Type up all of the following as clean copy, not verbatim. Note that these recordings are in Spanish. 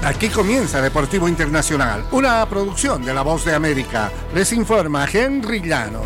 Aquí comienza Deportivo Internacional, una producción de La Voz de América. Les informa Henry Llanos.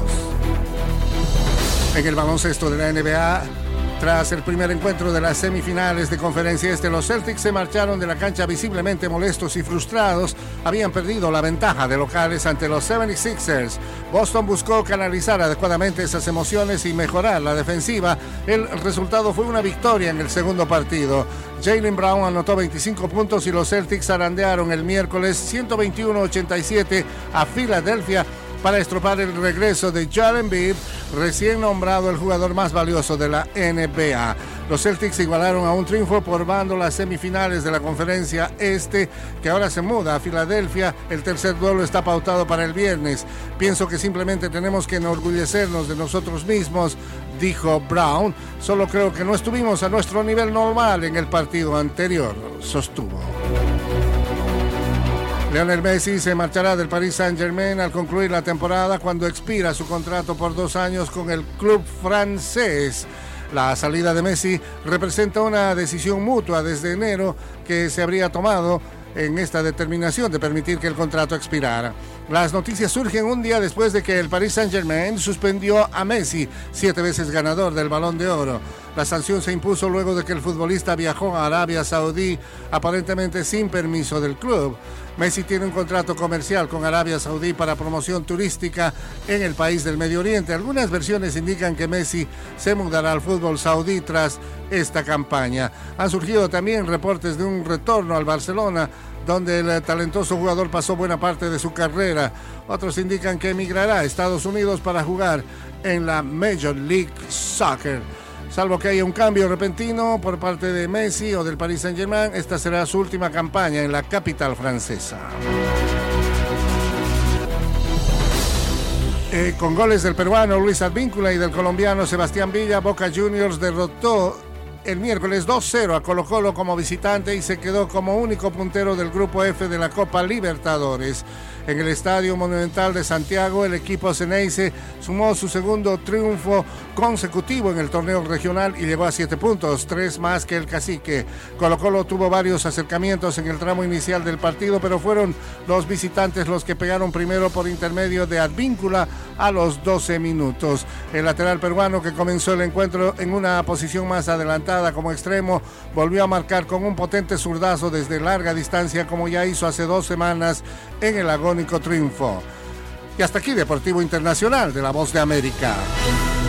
En el baloncesto de la NBA, tras el primer encuentro de las semifinales de Conferencia Este, los Celtics se marcharon de la cancha visiblemente molestos y frustrados. Habían perdido la ventaja de locales ante los 76ers. Boston buscó canalizar adecuadamente esas emociones y mejorar la defensiva. El resultado fue una victoria en el segundo partido. Jaylen Brown anotó 25 puntos y los Celtics zarandearon el miércoles 121-87 a Filadelfia para estropar el regreso de Joel Embiid, recién nombrado el jugador más valioso de la NBA. Los Celtics igualaron a un triunfo por bando las semifinales de la Conferencia Este, que ahora se muda a Filadelfia. El tercer duelo está pautado para el viernes. Pienso que simplemente tenemos que enorgullecernos de nosotros mismos, dijo Brown. Solo creo que no estuvimos a nuestro nivel normal en el partido anterior, sostuvo. Lionel Messi se marchará del Paris Saint-Germain al concluir la temporada, cuando expira su contrato por 2 años con el club francés. La salida de Messi representa una decisión mutua desde enero que se habría tomado en esta determinación de permitir que el contrato expirara. Las noticias surgen un día después de que el Paris Saint-Germain suspendió a Messi, 7 veces ganador del Balón de Oro. La sanción se impuso luego de que el futbolista viajó a Arabia Saudí, aparentemente sin permiso del club. Messi tiene un contrato comercial con Arabia Saudí para promoción turística en el país del Medio Oriente. Algunas versiones indican que Messi se mudará al fútbol saudí tras esta campaña. Han surgido también reportes de un retorno al Barcelona, donde el talentoso jugador pasó buena parte de su carrera. Otros indican que emigrará a Estados Unidos para jugar en la Major League Soccer. Salvo que haya un cambio repentino por parte de Messi o del Paris Saint-Germain, esta será su última campaña en la capital francesa. Con goles del peruano Luis Advíncula y del colombiano Sebastián Villa, Boca Juniors derrotó el miércoles 2-0 a Colo-Colo como visitante y se quedó como único puntero del Grupo F de la Copa Libertadores. En el Estadio Monumental de Santiago, el equipo Ceneice sumó su segundo triunfo consecutivo en el torneo regional y llegó a 7 puntos, 3 más que el Cacique. Colo-Colo tuvo varios acercamientos en el tramo inicial del partido, pero fueron los visitantes los que pegaron primero por intermedio de Advíncula a los 12 minutos. El lateral peruano, que comenzó el encuentro en una posición más adelantada como extremo, volvió a marcar con un potente zurdazo desde larga distancia, como ya hizo hace 2 semanas en el agónico triunfo. Y hasta aquí Deportivo Internacional de La Voz de América.